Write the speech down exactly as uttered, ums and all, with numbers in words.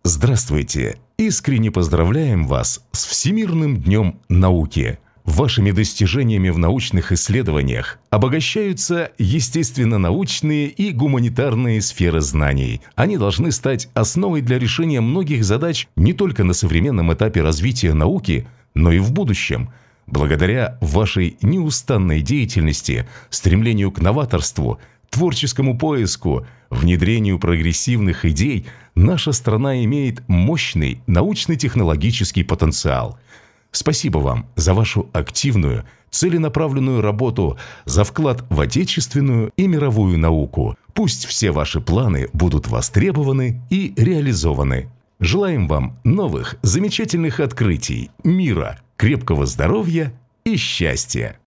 Здравствуйте! Искренне поздравляем вас с Всемирным днем науки! Вашими достижениями в научных исследованиях обогащаются естественно-научные и гуманитарные сферы знаний. Они должны стать основой для решения многих задач не только на современном этапе развития науки, но и в будущем. Благодаря вашей неустанной деятельности, стремлению к новаторству, творческому поиску, внедрению прогрессивных идей, наша страна имеет мощный научно-технологический потенциал. Спасибо вам за вашу активную, целенаправленную работу, за вклад в отечественную и мировую науку. Пусть все ваши планы будут востребованы и реализованы. Желаем вам новых замечательных открытий, мира, крепкого здоровья и счастья!